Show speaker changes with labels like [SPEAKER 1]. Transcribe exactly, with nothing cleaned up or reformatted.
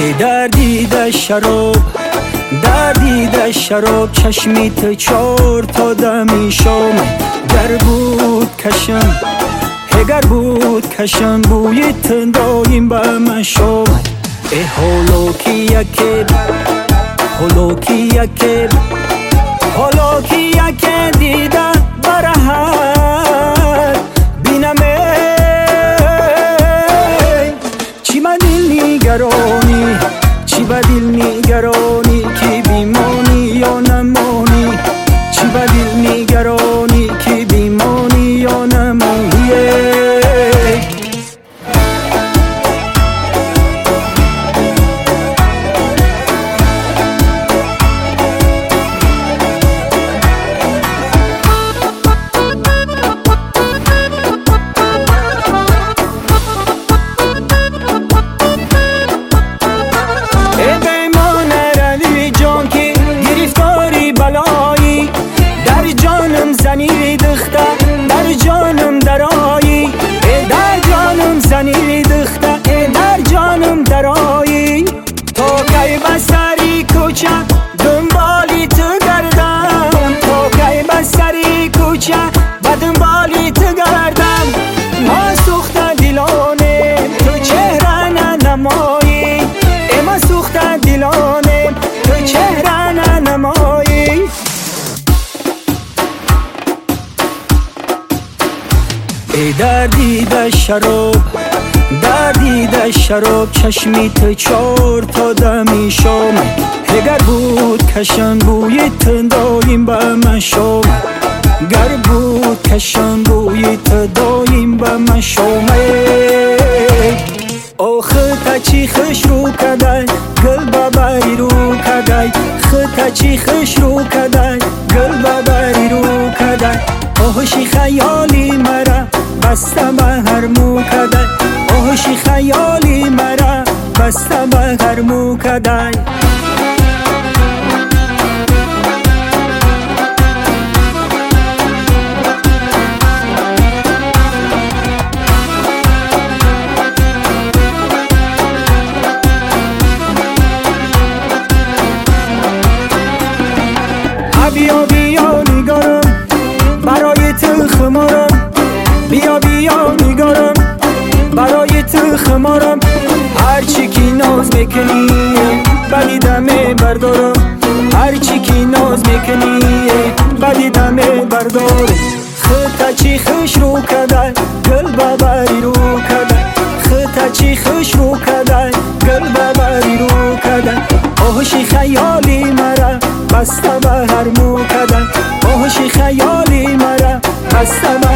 [SPEAKER 1] ای در دیده شراب، در دیده شراب چشمی تو چار تا دمی شام. گر بود کشم، اگر بود کشم بوی تندایم به من شام. ای حالا کی یکی، حالا کی یکی، حالا کی یکی دیده برهد بینم چی با دل نیگرانی، چی با دل نیگرانی کی بیمانی یا نمانی، چی با دل نیگرانی کی بیمانی یا نمانی. زنی دخته در جانم درایی، ای در جانم زنی دخته ای در جانم درایی. تا کی بسری کوچه دنبالی تو گردم، تا کی بسری کوچه و دنبالی تو گردم. ما سوخته دلانه تو چهره ننمایی، ای ما سوخته دلانه تو چهره ننمایی. ای در دیده شراب، در دیده شراب چشمی تو چار تا دمی شام. اگر بود کشم بوی تندایم به من شام، گر بود کشم بوی تندایم به من شام. آخه تا چی خوش رو کدای گل ببری رو کدای، خطا چی خوش رو کدای گل ببری رو کدای. آهشی خیالی مرا بسته به هر مو کدای، آهشی خیالی مرا بسته به هر مو کدای. بیا بیا نگارم برای تو خمارم، بیا بیا نگارم برای تو خمارم. هرچی که ناز میکنی بدی دمه بردارم، هرچی که ناز میکنی بدی دمه بردارم. خطا چی خوش رو کدای گل ببری رو کدای، خطا چی خوش رو کدای گل ببری رو کدای. آهشی خیالی مرا بسته به هر مو کدای، آهشی خیالی مرا بسته به